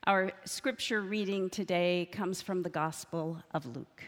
Our scripture reading today comes from the Gospel of Luke.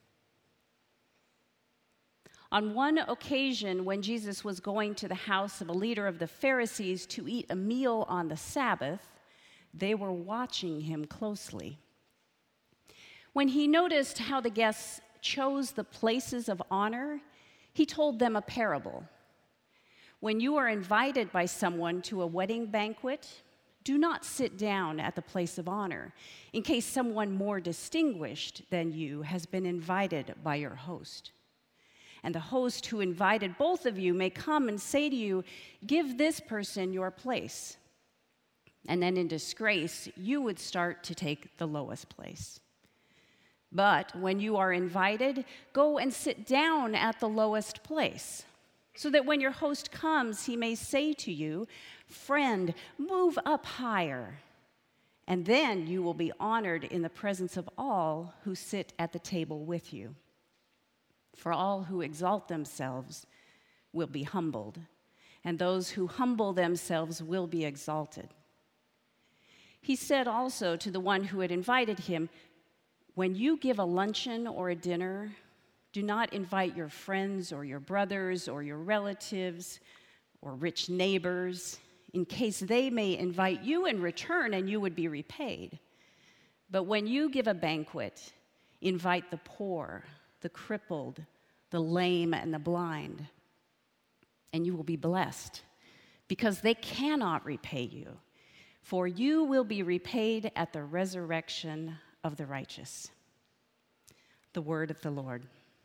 On one occasion, when Jesus was going to the house of a leader of the Pharisees to eat a meal on the Sabbath, they were watching him closely. When he noticed how the guests chose the places of honor, he told them a parable. When you are invited by someone to a wedding banquet, do not sit down at the place of honor, in case someone more distinguished than you has been invited by your host. And the host who invited both of you may come and say to you, "Give this person your place." And then in disgrace, you would start to take the lowest place. But when you are invited, go and sit down at the lowest place, so that when your host comes, he may say to you, "Friend, move up higher." And then you will be honored in the presence of all who sit at the table with you. For all who exalt themselves will be humbled, and those who humble themselves will be exalted. He said also to the one who had invited him, "When you give a luncheon or a dinner, do not invite your friends or your brothers or your relatives or rich neighbors, in case they may invite you in return and you would be repaid. But when you give a banquet, invite the poor, the crippled, the lame, and the blind, and you will be blessed, because they cannot repay you, for you will be repaid at the resurrection of the righteous." The word of the Lord.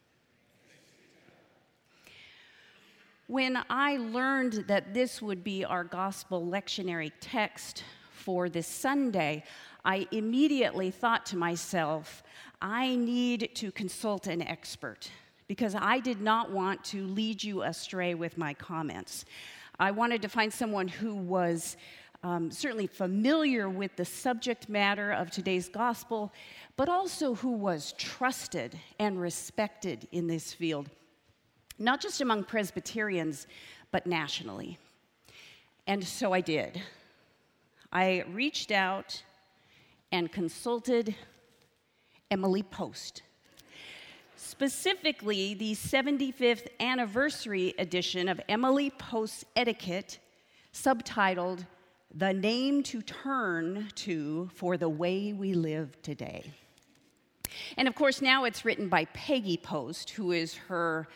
When I learned that this would be our gospel lectionary text for this Sunday, I immediately thought to myself, I need to consult an expert, because I did not want to lead you astray with my comments. I wanted to find someone who was certainly familiar with the subject matter of today's gospel, but also who was trusted and respected in this field, not just among Presbyterians, but nationally. And so I did. I reached out and consulted Emily Post, specifically the 75th anniversary edition of Emily Post's Etiquette, subtitled "The Name to Turn to for the Way We Live Today." And of course, now it's written by Peggy Post, who is her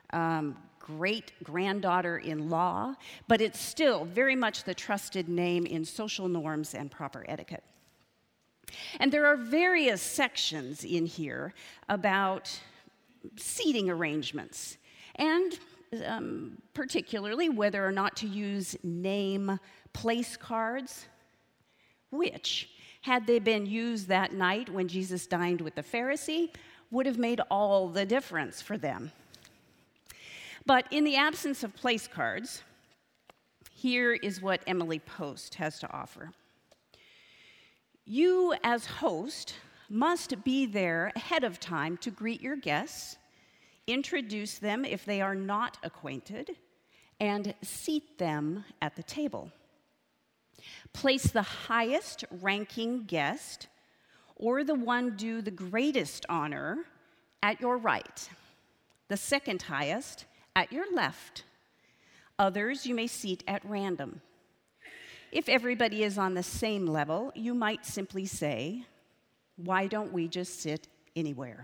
great-granddaughter-in-law, but it's still very much the trusted name in social norms and proper etiquette. And there are various sections in here about seating arrangements, and particularly whether or not to use name place cards, which, had they been used that night when Jesus dined with the Pharisee, would have made all the difference for them. But in the absence of place cards, here is what Emily Post has to offer. You, as host, must be there ahead of time to greet your guests, introduce them if they are not acquainted, and seat them at the table. Place the highest ranking guest, or the one due the greatest honor, at your right, the second highest at your left. Others you may seat at random. If everybody is on the same level, you might simply say, "Why don't we just sit anywhere?"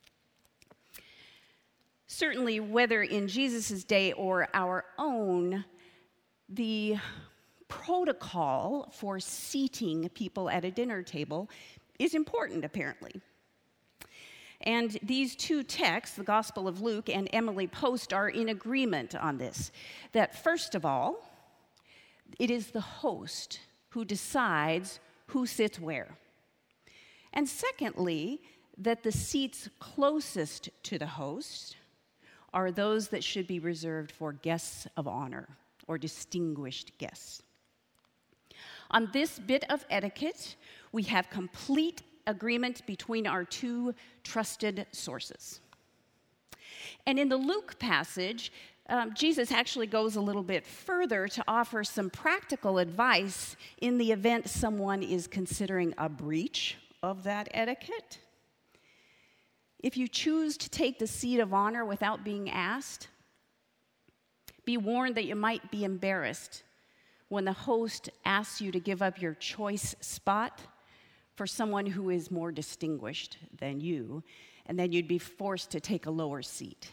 Certainly, whether in Jesus' day or our own, the protocol for seating people at a dinner table is important, apparently. And these two texts, the Gospel of Luke and Emily Post, are in agreement on this. That first of all, it is the host who decides who sits where. And secondly, that the seats closest to the host are those that should be reserved for guests of honor or distinguished guests. On this bit of etiquette, we have complete agreement between our two trusted sources. And in the Luke passage, Jesus actually goes a little bit further to offer some practical advice in the event someone is considering a breach of that etiquette. If you choose to take the seat of honor without being asked, be warned that you might be embarrassed when the host asks you to give up your choice spot for someone who is more distinguished than you, and then you'd be forced to take a lower seat.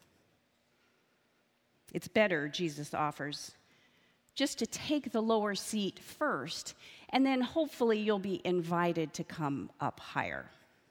It's better, Jesus offers, just to take the lower seat first, and then hopefully you'll be invited to come up higher.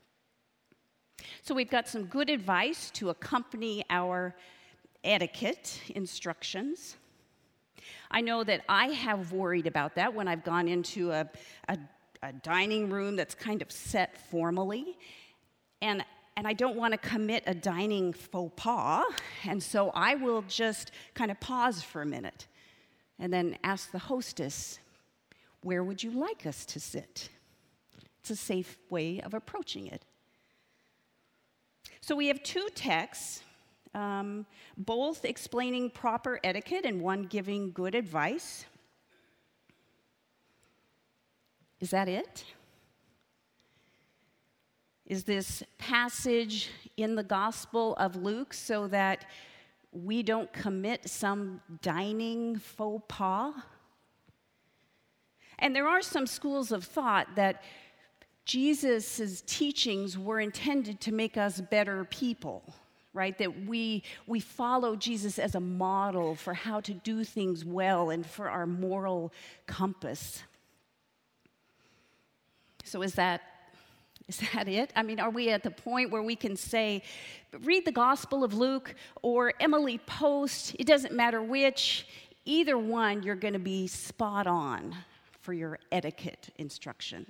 So we've got some good advice to accompany our etiquette instructions. I know that I have worried about that when I've gone into a dining room that's kind of set formally, and I don't want to commit a dining faux pas, and so I will just kind of pause for a minute and then ask the hostess, where would you like us to sit? It's a safe way of approaching it. So we have two texts, both explaining proper etiquette and one giving good advice. Is that it? Is this passage in the Gospel of Luke so that we don't commit some dining faux pas? And there are some schools of thought that Jesus' teachings were intended to make us better people, right? That we follow Jesus as a model for how to do things well and for our moral compass. So is that it? I mean, are we at the point where we can say, read the Gospel of Luke or Emily Post, it doesn't matter which, either one, you're going to be spot on for your etiquette instruction.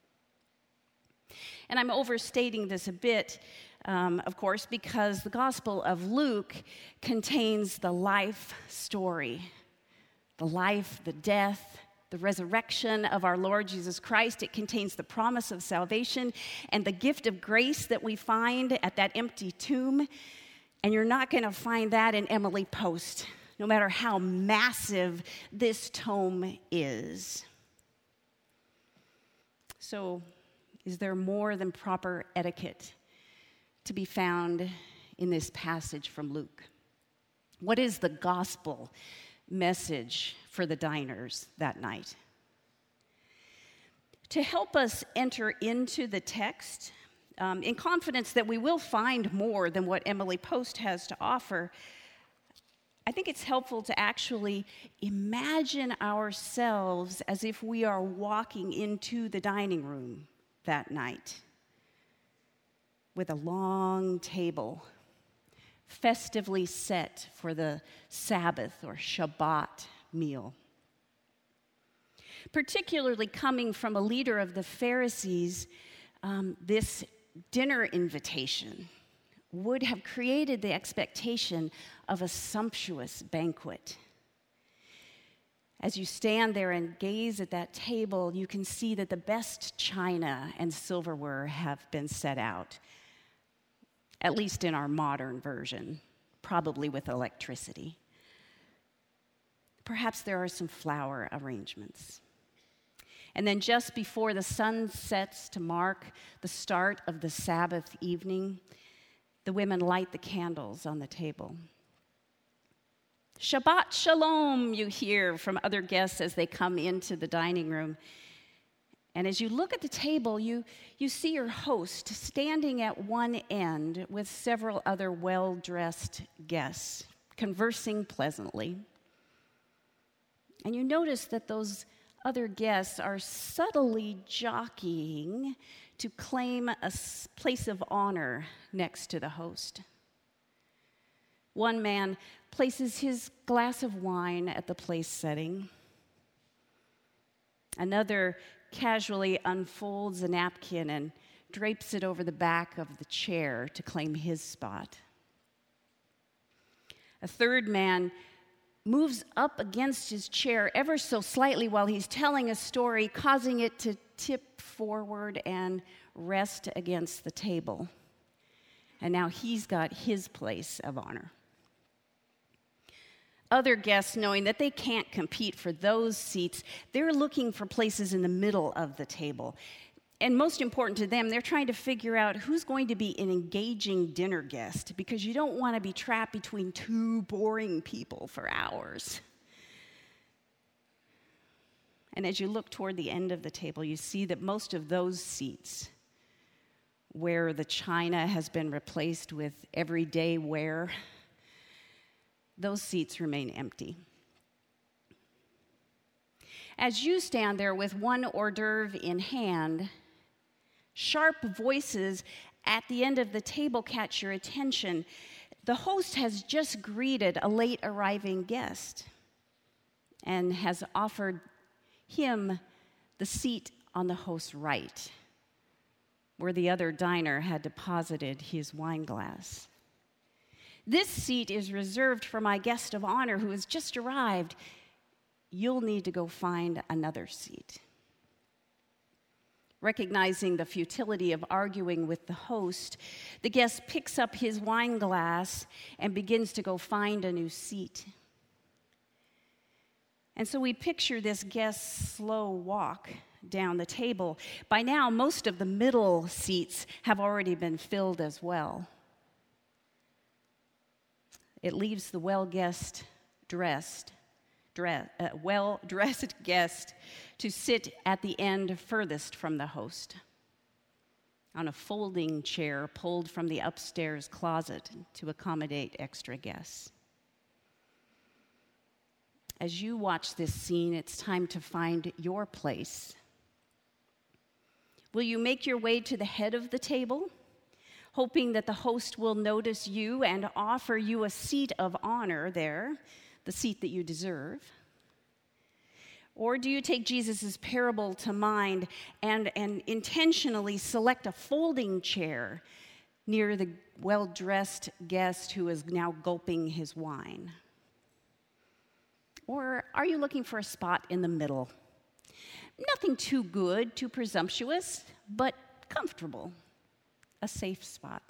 And I'm overstating this a bit, of course, because the Gospel of Luke contains the life story, the life, the death, the resurrection of our Lord Jesus Christ. It contains the promise of salvation and the gift of grace that we find at that empty tomb. And you're not going to find that in Emily Post, no matter how massive this tome is. So, is there more than proper etiquette to be found in this passage from Luke? What is the gospel message for the diners that night? To help us enter into the text, in confidence that we will find more than what Emily Post has to offer, I think it's helpful to actually imagine ourselves as if we are walking into the dining room that night with a long table festively set for the Sabbath or Shabbat meal. Particularly coming from a leader of the Pharisees, this dinner invitation would have created the expectation of a sumptuous banquet. As you stand there and gaze at that table, you can see that the best china and silverware have been set out, at least in our modern version, probably with electricity. Perhaps there are some flower arrangements. And then just before the sun sets to mark the start of the Sabbath evening, the women light the candles on the table. Shabbat Shalom, you hear from other guests as they come into the dining room. And as you look at the table, you see your host standing at one end with several other well-dressed guests, conversing pleasantly. And you notice that those other guests are subtly jockeying to claim a place of honor next to the host. One man places his glass of wine at the place setting. Another casually unfolds a napkin and drapes it over the back of the chair to claim his spot. A third man moves up against his chair ever so slightly while he's telling a story, causing it to tip forward and rest against the table. And now he's got his place of honor. other guests, knowing that they can't compete for those seats, they're looking for places in the middle of the table. And most important to them, they're trying to figure out who's going to be an engaging dinner guest, because you don't want to be trapped between two boring people for hours. And as you look toward the end of the table, you see that most of those seats, where the china has been replaced with everyday ware, those seats remain empty. As you stand there with one hors d'oeuvre in hand, sharp voices at the end of the table catch your attention. The host has just greeted a late arriving guest and has offered him the seat on the host's right, where the other diner had deposited his wine glass. This seat is reserved for my guest of honor who has just arrived. You'll need to go find another seat. Recognizing the futility of arguing with the host, the guest picks up his wine glass and begins to go find a new seat. And so we picture this guest's slow walk down the table. By now, most of the middle seats have already been filled as well. It leaves the well-dressed guest to sit at the end furthest from the host, on a folding chair pulled from the upstairs closet to accommodate extra guests. As you watch this scene, it's time to find your place. Will you make your way to the head of the table, hoping that the host will notice you and offer you a seat of honor there, the seat that you deserve? Or do you take Jesus' parable to mind and intentionally select a folding chair near the well-dressed guest who is now gulping his wine? Or are you looking for a spot in the middle? Nothing too good, too presumptuous, but comfortable, a safe spot.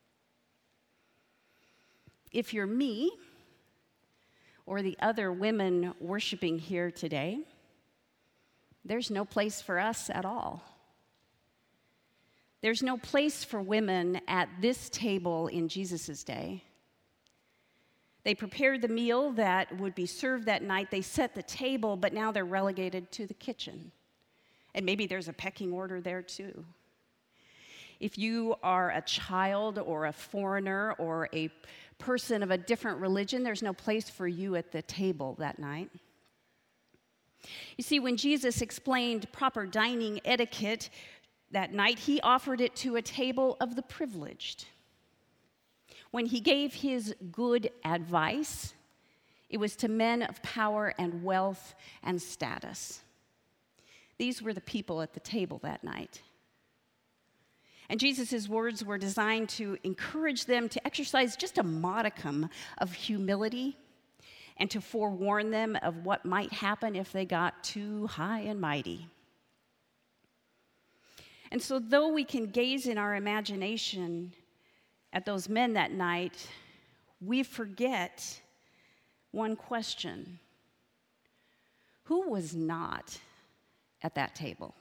If you're me, or the other women worshiping here today, there's no place for us at all. There's no place for women at this table in Jesus' day. They prepared the meal that would be served that night. They set the table, but now they're relegated to the kitchen. And maybe there's a pecking order there too. If you are a child or a foreigner or a person of a different religion, there's no place for you at the table that night. You see, when Jesus explained proper dining etiquette that night, he offered it to a table of the privileged. When he gave his good advice, it was to men of power and wealth and status. These were the people at the table that night. And Jesus' words were designed to encourage them to exercise just a modicum of humility and to forewarn them of what might happen if they got too high and mighty. And so though we can gaze in our imagination at those men that night, we forget one question. Who was not at that table?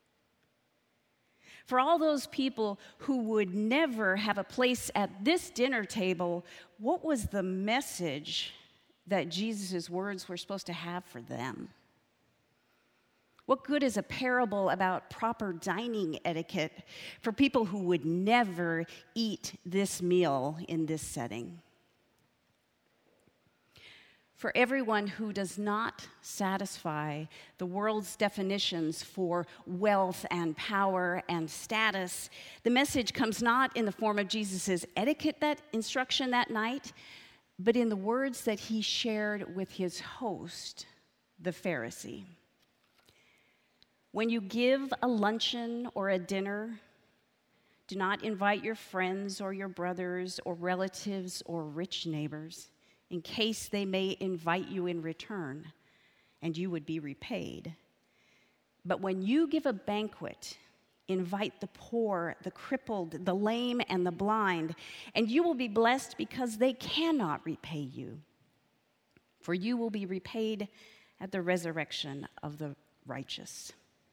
For all those people who would never have a place at this dinner table, what was the message that Jesus' words were supposed to have for them? What good is a parable about proper dining etiquette for people who would never eat this meal in this setting? For everyone who does not satisfy the world's definitions for wealth and power and status, the message comes not in the form of Jesus' etiquette that instruction that night, but in the words that he shared with his host, the Pharisee. When you give a luncheon or a dinner, do not invite your friends or your brothers or relatives or rich neighbors, in case they may invite you in return, and you would be repaid. But when you give a banquet, invite the poor, the crippled, the lame, and the blind, and you will be blessed because they cannot repay you. for you will be repaid at the resurrection of the righteous.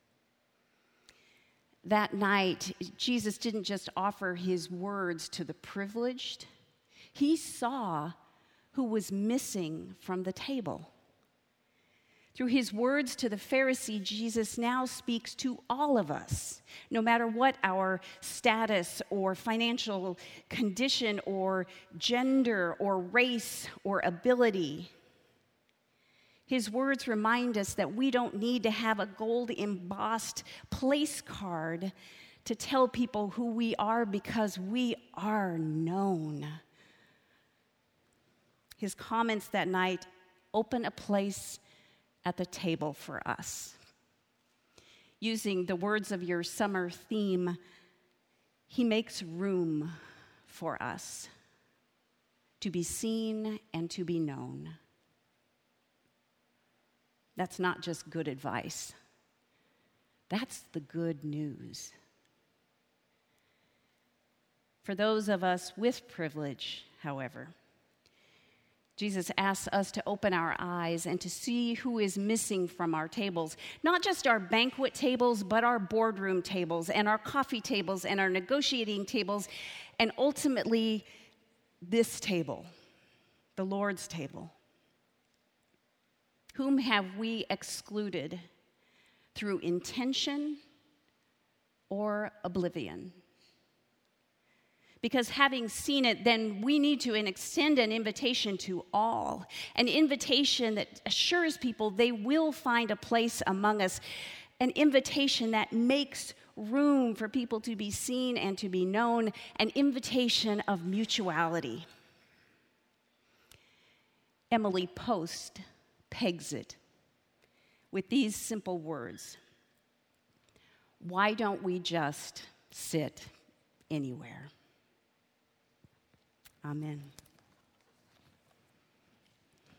That night, Jesus didn't just offer his words to the privileged. He saw who was missing from the table. Through his words to the Pharisee, Jesus now speaks to all of us, no matter what our status or financial condition or gender or race or ability. His words remind us that we don't need to have a gold embossed place card to tell people who we are because we are known. His comments that night open a place at the table for us. Using the words of your summer theme, he makes room for us to be seen and to be known. That's not just good advice. That's the good news. For those of us with privilege, however, Jesus asks us to open our eyes and to see who is missing from our tables. Not just our banquet tables, but our boardroom tables and our coffee tables and our negotiating tables, and ultimately this table, the Lord's table. Whom have we excluded through intention or oblivion? Because having seen it, then we need to extend an invitation to all, an invitation that assures people they will find a place among us, an invitation that makes room for people to be seen and to be known, an invitation of mutuality. Emily Post pegs it with these simple words: why don't we just sit anywhere? Amen.